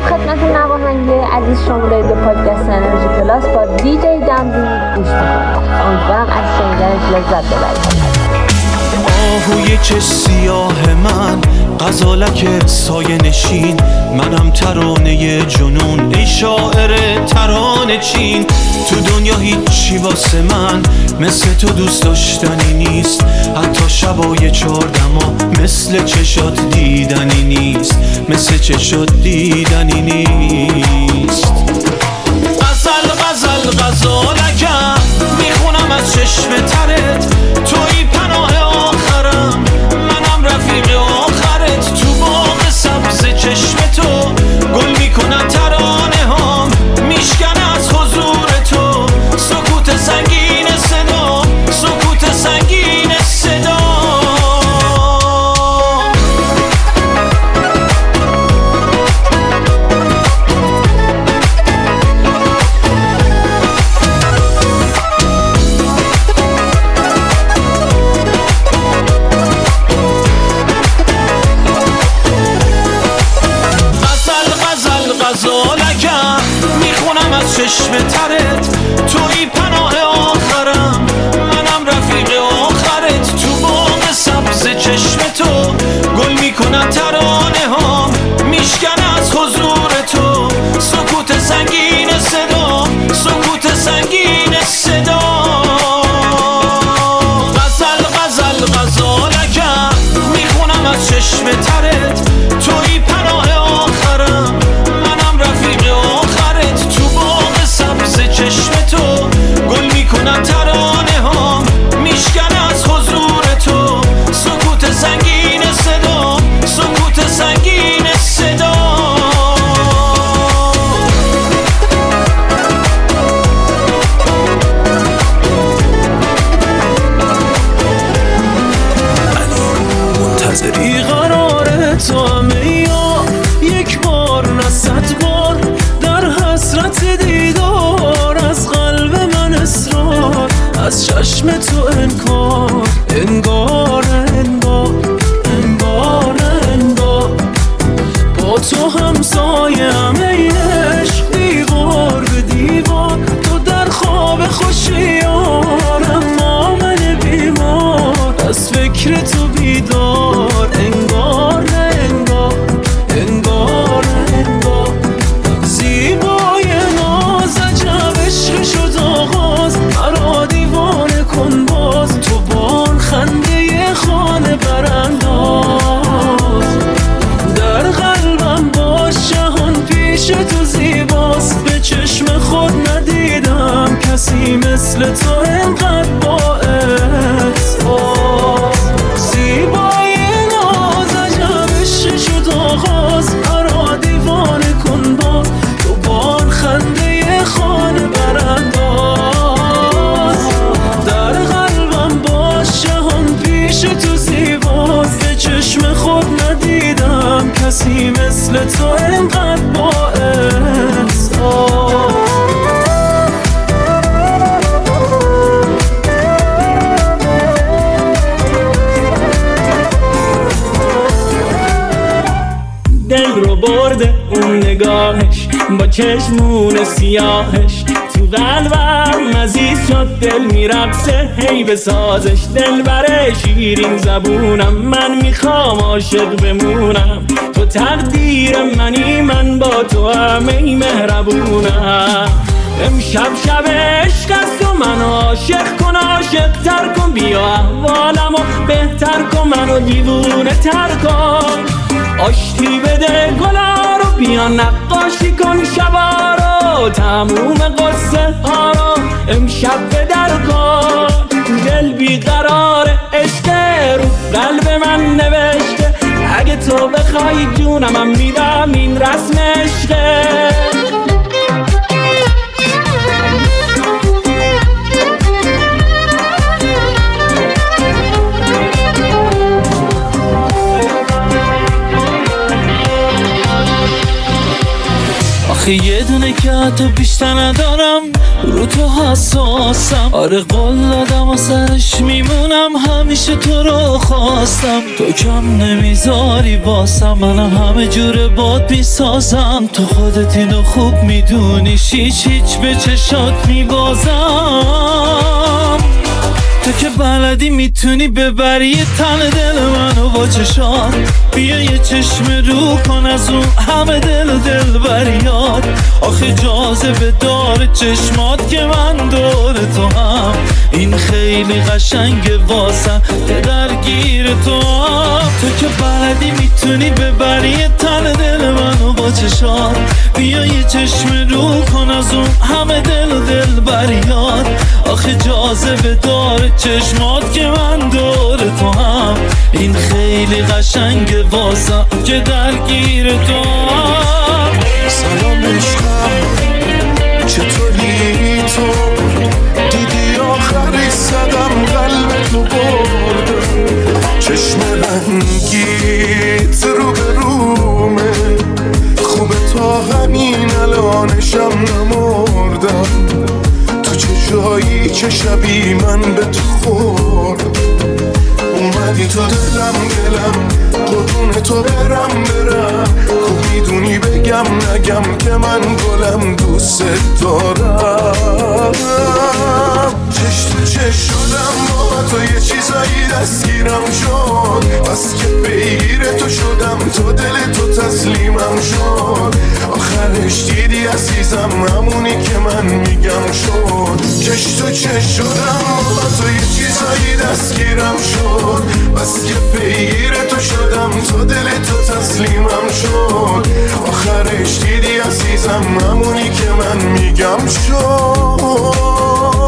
خدمت نواهنگی عزیز شما دارید به پادکست انرژی پلاس با دی جی دمزی گوش میکنید. امیدوارم از شنیدنش لذت ببرید. آهوی چه سیاه من، غزالک سایه نشین، منم ترانه جنون، ای شاعر ترانه چین. تو دنیا هیچی واسه من مثل تو دوست داشتنی نیست، حتی شبای 14 مثل چشات دیدنی نیست، مثل چشات دیدنی نیست. غزالکم میخونم از چشم ترت، توی پناه آخرم، منم رفیق آخرت. تو باغ سبز چشم تو گل میکنم ترانه هام، میشکنه از حضور تو سکوت سنگین صدا، سکوت سنگین صدا. غزالکم میخونم از چشم ترت، توی پناه آخرم، منم رفیق آخرت. تو باغ سبز چشم تو گل میکنم ترانه هام، میشکنه از حضور تو سکوت سنگین صدا، سکوت سنگین صدا. غزالکم میخونم از چشم ترت، توی پناه آخرم، منم رفیق آخرت. تو باغ سبز چشم تو گل میکنم ترانه هام، میشکنه از حضور تو سکوت سنگین صدا، سکوت سنگین صدا. منتظری قراره تو همه یا یک بار نه 100 بار، در حسرت دیدار از قلب من اصرار، از چشم تو انکار، انگار انگار انگار انگار. با تو همسایه همه عشق، دیوار به دیوار، تو در خواب خوشیارم، اما من بیمار از فکر تو بیدار، انگار انگار انگار انگار. زیبای ناز عجب عشق شد آغاز، مرا دیوانه کن باز، تو بان خنده خانه برانداز. در قلبم باش جهان پیش تو زیباست، به چشم خود ندیدم کسی مثل تو انقدر با احساس. زیبای ناز عجب عشق شد آغاز، مرا دیوانه کن باز، تو بان خنده خانه برانداز. در قلبم باش جهان پیش تو زیباست، به چشم خود ندیدم کسی مثل تو انقدر با احساس. دل رو برده اون نگاهش با چشمون سیاهش، تو قلبم عزیز شد دل میرقصه هی بسازش. دل بره شیرین زبونم، من میخوام عاشق بمونم، تو تقدیر منی، من با تو همه مهربونم. امشب شب عشق است و منو عاشق کن، عاشق تر کن، بیا احوالمو بهتر کن، منو دیوونه تر کن. آشتی بده گلا رو، بیا نقاشی کن شبا رو، تموم قصه ها رو امشب به در کن. دل بیقرار عشق رو قلب من نوشته، اگه تو بخوای جونم میدم، این رسم عشقه. آخه یه دونه که حتی بیشتر ندارم، رو تو حساسم. آره قول دادم و سرش میمونم، همیشه تو رو خواستم. تو کم نمیذاری واسم، منم همه جوره باد میسازم. تو خودت اینو خوب میدونی، هیچ به چشات میبازم. تو که بلدی میتونی ببری یه تن دل منو با چشات. بیا یه چشم رو کن از اون همه دل و دل بریاد. آخه جاذبه داره چشمات که من دور تو هم. این خیلی قشنگه واسم که درگیر تو هم. تو که بلدی میتونی ببری یه تن دل منو با چشات. بیا یه چشم رو کن از اون همه دل و دل بریاد. آخه جاذبه داره چشمات که من دور تو هم. این خیلی قشنگه واسم که درگیر تو هم. سلام عشقم چطوری تو؟ دیدی آخری صدم قلب تو بردم. چشم رنگیت رو به رومه، خوبه تا همین الانشم نمردم. تو چه جایی چه شبی من به تو خوردم. اومدی تو دلم قربون تو برم. خوب میدونی بگم نگم که من گلم دوست دارم. چش تو چش شدم با تو یه چیزایی دستگیرم شد. بس که پیگیر تو شدم، تو دل تو تسلیمم شد. آخرش دیدی عزیزم همونی که من میگم شد. چش تو چش شدم با تو یه چیزایی دستگیرم شد. بس که پیگیر تو شدم، تو دل تو تسلیمم شد. آخرش دیدی عزیزم همونی که من میگم شد.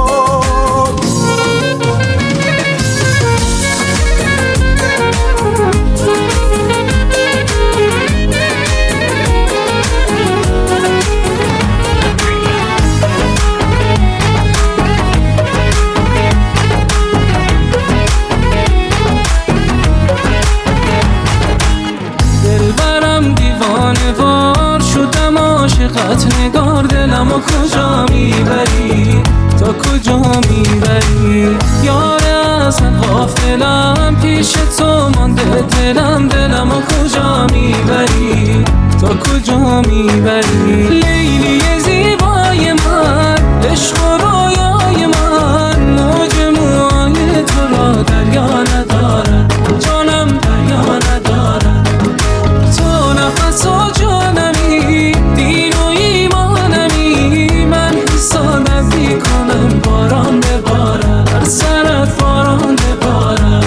عاشقت نگار دلمو کجا میبری؟ تا کجا میبری؟ یاره اصلا غافلم، پیش تو مانده دلمو کجا میبری؟ تا کجا میبری؟ لیلی زیبای من، عشق و رویای من، موج موهای تو را دریا نداره، جانم دریا نداره. تو نفس و جانمی، دین و ایمانمی، من حسادت میکنم باران بباره، هر سرت باران بباره.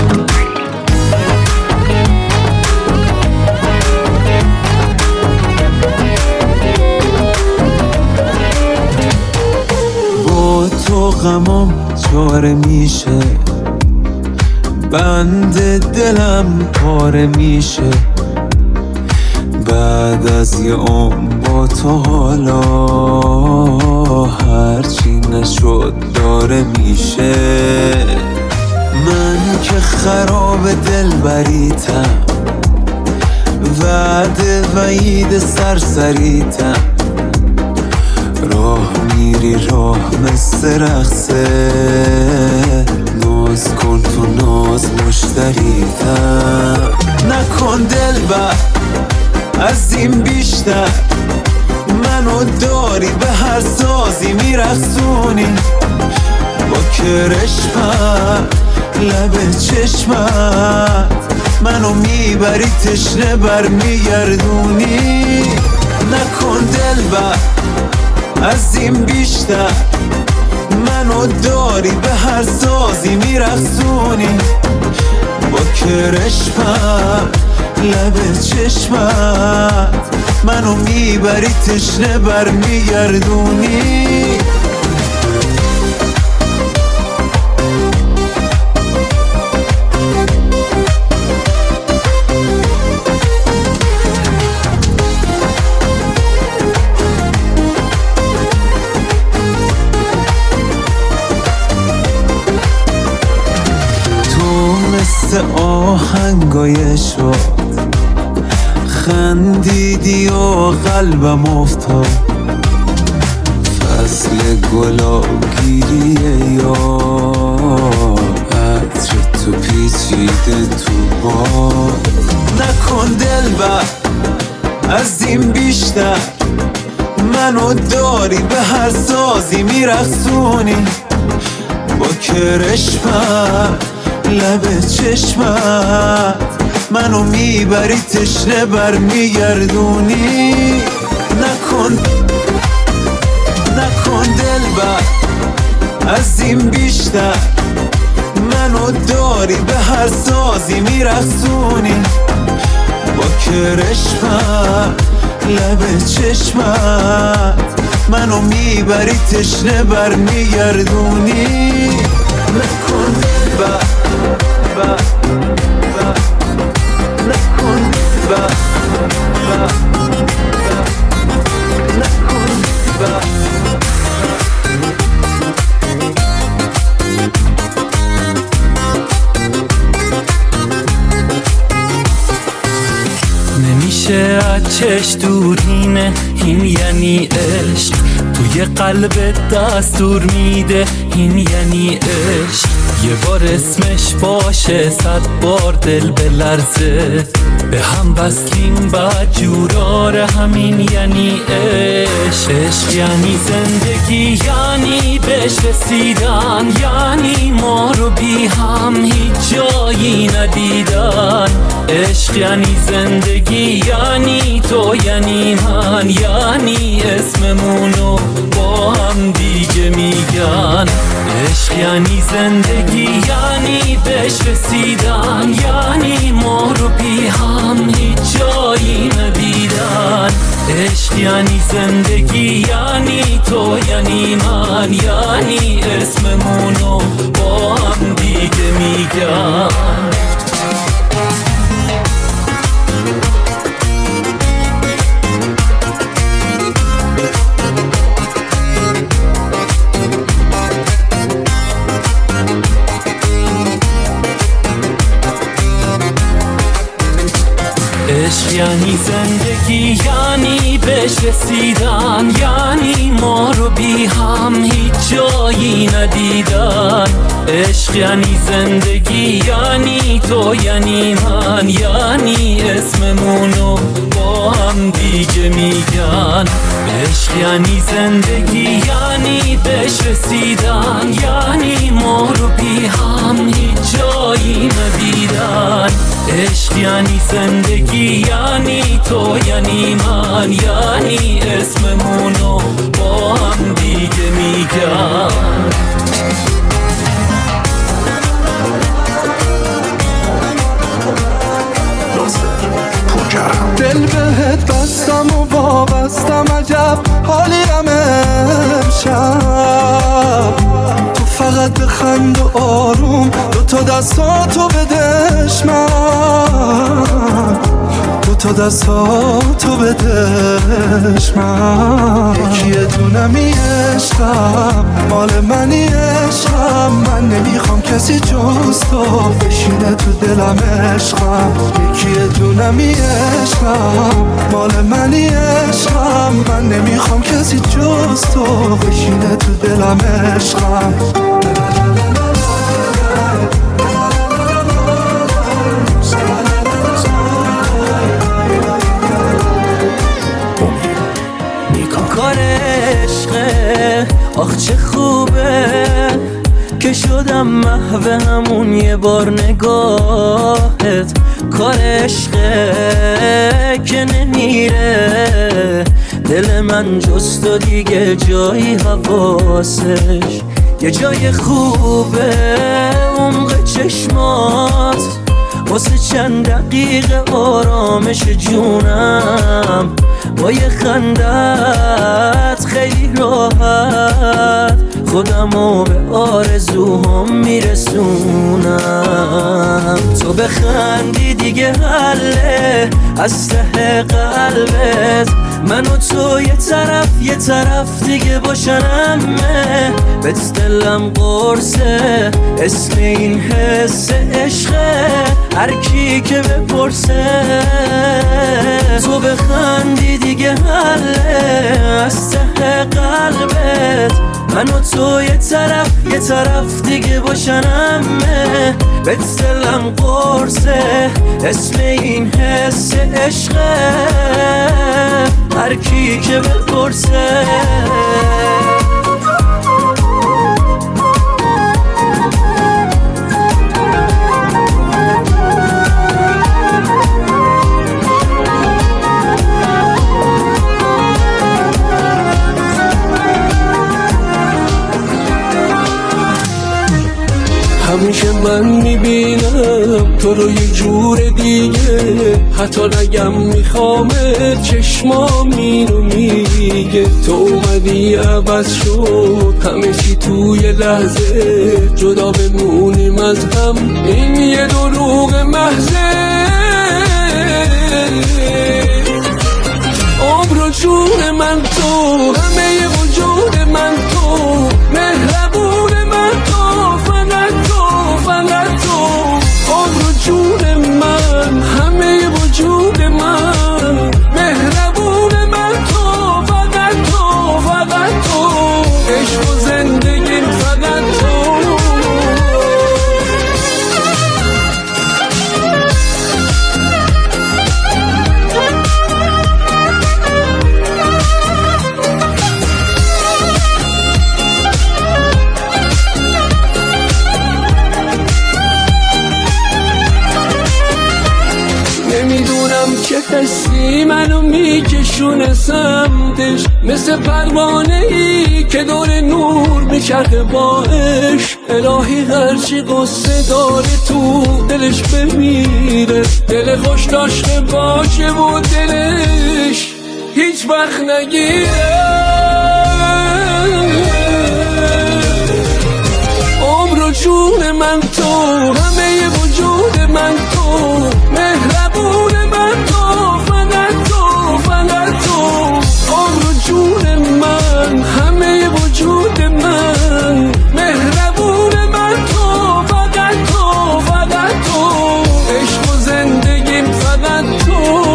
با تو غمام چاره میشه، بند دلم پاره میشه. بعد از یه عمر با تو حالا هرچی نشد داره میشه. من که خراب دل بریتم، وعده وعید سرسریتم. راه میری راه مثل رقصه، ناز کن تو ناز مشتریتم. نکن دل بر از این بیشتر، منو داری به هر سازی میرقصونی. با کرشمت لب چشمت منو میبری تشنه بر میگردونی. نکن دل بر از این بیشتر، منو داری به هر سازی میرقصونی. با کرشمت لب چشمت منو میبری تشنه بر میگردونی. تو مثل آهنگای شد، خندیدی و قلبم افتاد. مثل گلاگیریه یا عطر تو پیچیده تو باد. نکن دلبر از این بیشتر، منو داری به هر سازی میرقصونی، با کرشمت لب چشمت منو میبری تشنه بر میگردونی. نکن دلبر از این بیشتر، منو داری به هر سازی میرقصونی، با کرشمت لب چشمت منو میبری تشنه بر میگردونی. نکن دلبر نکن دلبر نکن دلبر. نمیشه از چش دورینه، این یعنی عشق توی قلبت دستور میده، این یعنی عشق. یه بار اسمش باشه 100 بار دل بلرزه، به هم وصلیم بدجوراره، همین یعنی عشق. عشق یعنی زندگی، یعنی بهش رسیدن، یعنی ما رو بی هم هیچ جایی ندیدن. عشق یعنی زندگی، یعنی تو یعنی من، یعنی اسممونو با هم دیگه میگن. عشق یعنی زندگی، یعنی بهش رسیدن، یعنی ما رو بی هم هیچ جایی ندیدن. عشق یعنی زندگی، یعنی تو یعنی من، یعنی اسممونو با هم دیگه میگن. عشق یعنی زندگی، یعنی بهش رسیدن، یعنی ما رو بی هم هیچ جایی ندیدن. عشق یعنی زندگی، یعنی تو یعنی من، یعنی اسممونو با هم دیگه میگن. عشق یعنی زندگی، یعنی بهش رسیدن، یعنی ما رو بی هم هیچ جایی ندیدن. عشق یعنی زندگی، یعنی تو یعنی من، یعنی اسممونو با هم دیگه میگن. دل بهت بستم و وابستم، عجب حالیم امشب. تو فقط بخند و آروم، دوتا دستاتو بدش من، دوتا دستاتو بدش من. یکی دونمی عشقم، مال منی عشقم، من نمیخوام کسی جز تو بشینه تو دلم عشقم. یکی دونمی عشقم، مال منی عشقم، من نمیخوام کسی جز تو بشینه تو دلم عشقم. کار عشقه، آخ چه خوبه که شدم محو همون یه بار نگاهت. کار عشقه که نمیره دل من جز تو دیگه جایی حواسش. یه جای خوبه عمق چشمات، واسه چند دقیقه آرامش جونم. با یه خندت خیلی راحت خودمو به آرزوهام میرسونم. تو بخندی دیگه حله از ته قلبت، من و تو یه طرف دیگه باشنمه. بهت دلم قرصه، اسم این حس عشقه، هر کی که بپرسه. تو بخندی دیگه حله از ته قلبت، من و تو یه طرف دیگه باشنمه. بهت دلم قرصه، اسم این حس عشقه، هر کی که بپرسه. همیشه من میبینم تو رو یه جور دیگه، حتی نگم میخوامت چشمام اینو میگه. تو اومدی عوض شد همه چی توی لحظه، جدا بمونیم از هم این یه دروغ محضه. عمر و جون من تو، همه وجود من تو، مهربون من تو، فقط تو. عمر و جون من، همه وجود من، مهربون من تو، فقط تو. عشق و زندگیم فقط تو. حسی منو میکشونه سمتش، مثل پروانه ای که دور نور میچرخه باش. الهی هرچی قصه داره تو دلش بمیره، دل خوش داشته باشه و دلش هیچ وقت نگیره. عمر و جون من تو، همه وجود من تو، مهربون من تو، فقط تو. عمر و جون من، همه وجود من، مهربون من تو، فقط تو. عشق و زندگیم فقط تو.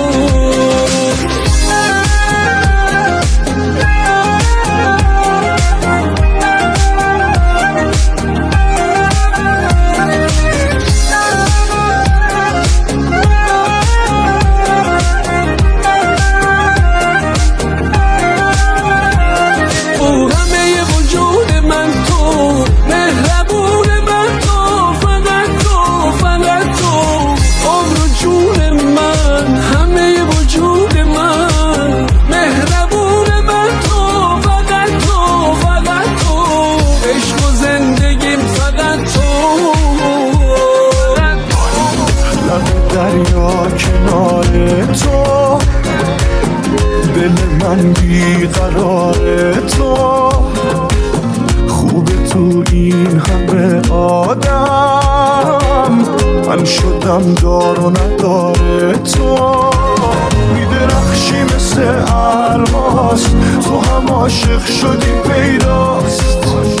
من بیقرار تو، خوبه تو این همه آدم، من شدم دار و نداره تو. میدرخشی مثل الماس، تو هم عاشق شدی پیداست.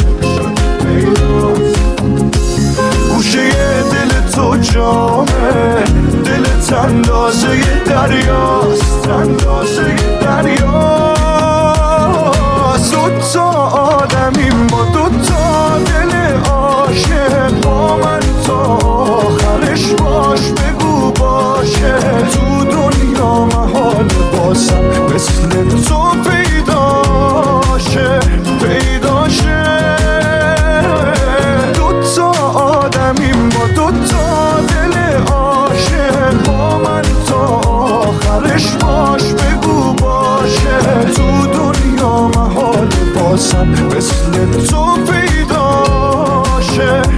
گوشه دل تو جامه، دلت اندازه دریاست، اندازه دریاست. دوتا آدمیم با دوتا دل عاشق، با من تا آخرش باش بگو باشه. تو دنیا محال باسم مثل تو پیداشه. دوتا آدمیم با دوتا دل عاشق، با من تا آخرش باش بگو باشه. تو دنیا محال باسم مثل تو پیداشه.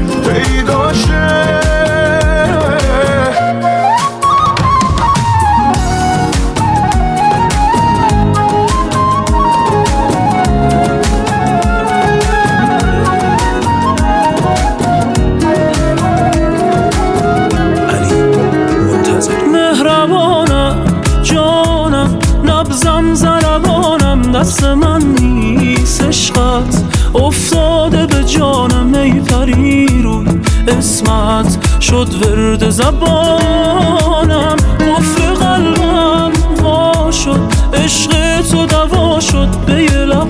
دست من نیست عشقت، افتاده به جانم ای پری روی اسمت. شد ورد زبانم، قفل قلبم وا شد، عشق تو دوا شد به یه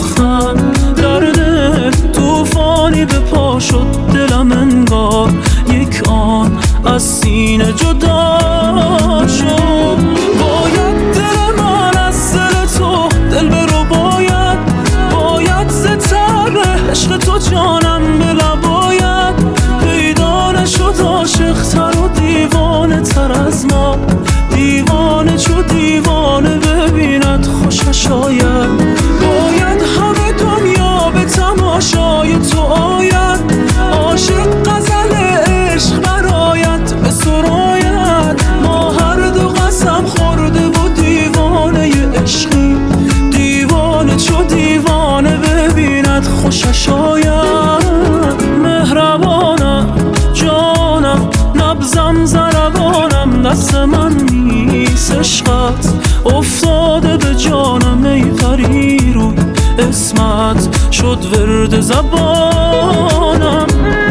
افتاده به جانم ای پریرو، اسمت شد ورد زبانم.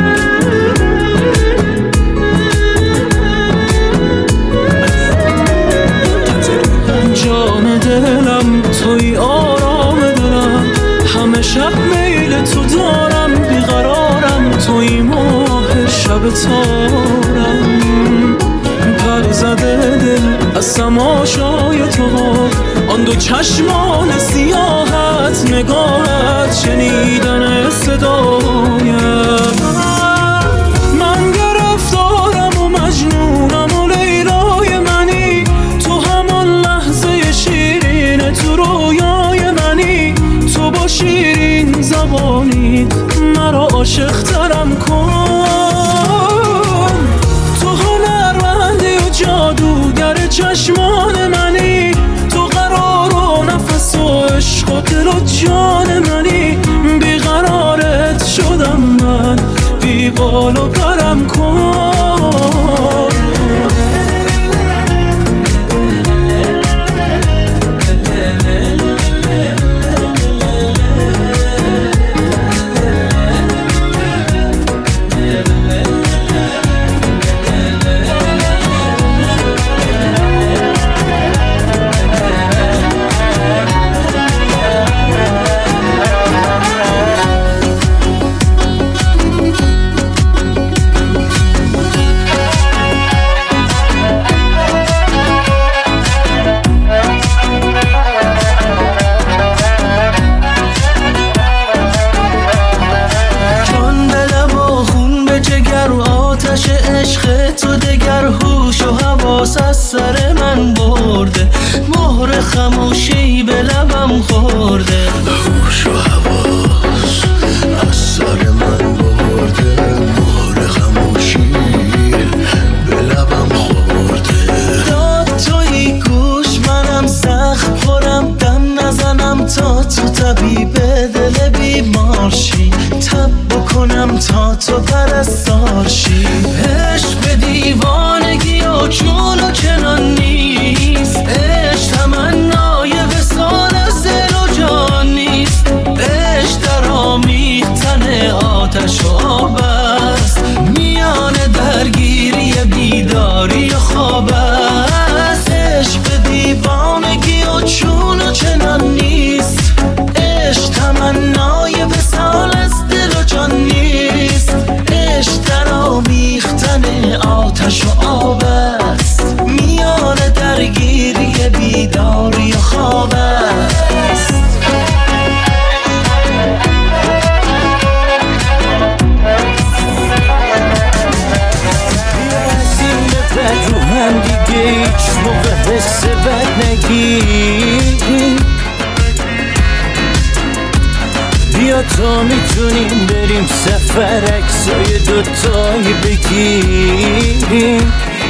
جان دلم توی آرام دلم، همه شب میل تو دارم، بیقرارم توی ماه شب تارم. پر زده دل از تماشای تو، آن دو چشمان سیاهت، نگاهت، شنیدن صدایت. من گرفتارم و مجنونم و لیلای منی، تو همان لحظه شیرین تو رویای منی. تو با شیرین زبانیت مرا عاشق ترم کن. تو هنرمندی و جادوگر چشمان منی، تو قرار و نفس و عشق و دل و جان منی. بیقرارت شدم من، بی بال و پرم کن. از سر من برده، مهر خموشی به لبم خورده. هوش و حواس از سر من برده، مهر خموشی به لبم خورده. داد توی گوش منم سخت خورم، دم نزنم تا تو طبیب دل بیمارشی. تب بکنم تا تو پرستارشی. عشق دیوانگی و چون و چنان نیست، عشق تمنای وصال از دل و جان نیست. عشق در آمیختن آتش و آب است، میان درگیری بیداری و خواب است. عشق دیوانگی و چون و چنان نیست، عشق تمنای وصال از دل و جان نیست. عشق در آمیختن آتش و آب است، میان درگیری بیداری و خواب است. این بد رو هم دیگه هیچ موقع حس بد نگیر. بیا تا میتونیم بریم سفر، عکسای دوتایی بگیریم.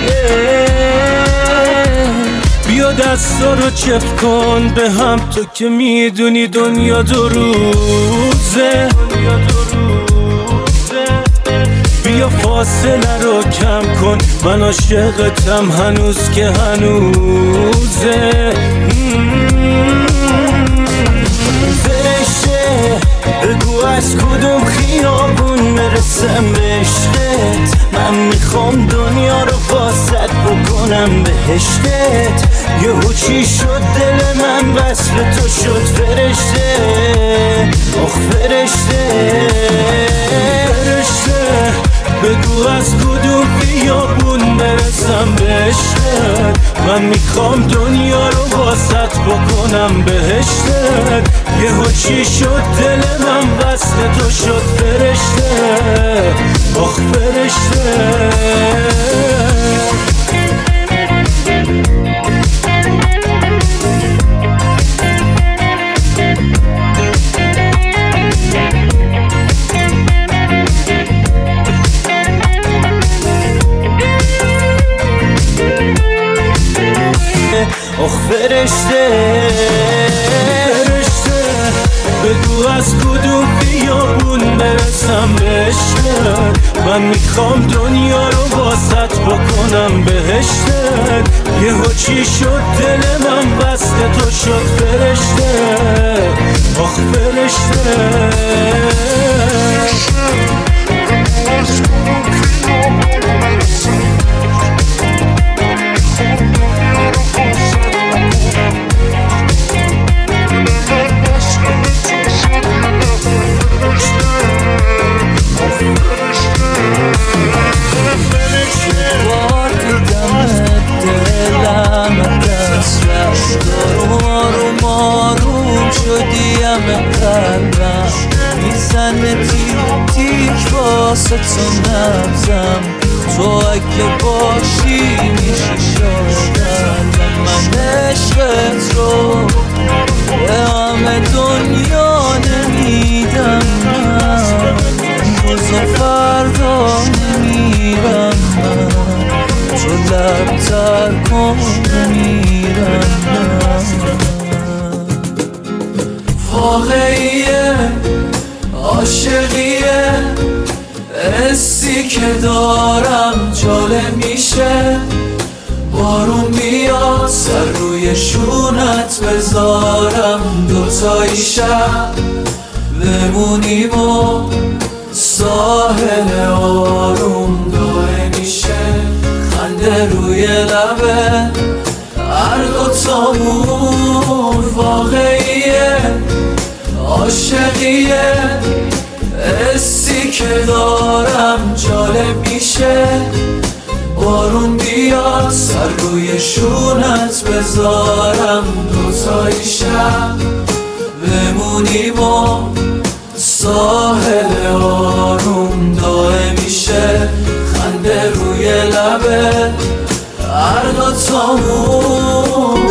بیا دستا رو چپ کن به هم، تو که میدونی دنیا دو روزه. بیا فاصله رو کم کن، من عاشقتم هنوز که هنوزه. فرشته بگو از کدوم خیابون برسم به عشقت. من میخوام دنیا رو واسط بکنم بهشتت. یهو چی شد دل من وصل تو شد فرشته. آخ فرشته فرشته بگو از کدوم خیابون برسم به عشقت. من میخوام دنیا رو واسط بکنم بهشتت. یهو چی شد دل من وصل تو شد فرشته. آخ فرشته. آخ فرشته فرشته بگو از کدوم بیابون برسم بهشتت. من میخوام دنیا رو واسط بکنم بهشتت. یهو چی شد دل من بسته تو شد فرشته، آخ فرشته. بار دیدمت دلم دست رفت، آروم آروم شدی همه قلبم، میزنه تیک تیک واسه تو نبزم. تو اگه باشی میشه شادم. من عشقت رو به همه دنیا نمیدم، من روز و فردا نمیرم، من تو لبتر کن نمیرم. واقعیه عاشقیه، حسی که دارم جالب میشه. بارون بیاد سر روی شونت بذارم، دوتایی شب بمونیم و ساحل آروم داره میشه. خنده روی لبه هر دوتامون، واقعیه عاشقیه، حسی که دارم جالب میشه. بارون بیاد سر روی شونت بذارم، دوتایی شب بمونیم و ساحل آروم دائم میشه. خنده روی لبه هر دوتامون.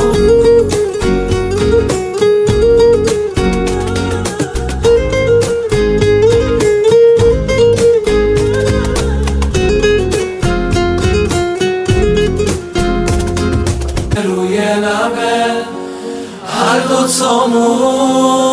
روی لبه هر دوتامون.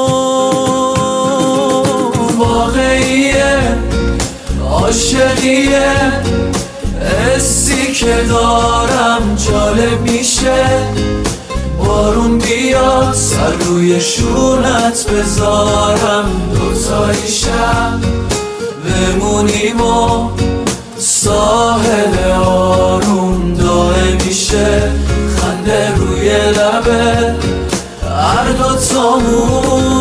واقعیه عاشقیه، حسی که دارم جالب میشه. بارون بیاد سر روی شونت بذارم، دوتایی شب بمونیم و ساحل آروم دائم میشه. خنده روی لبه هر دوتامون.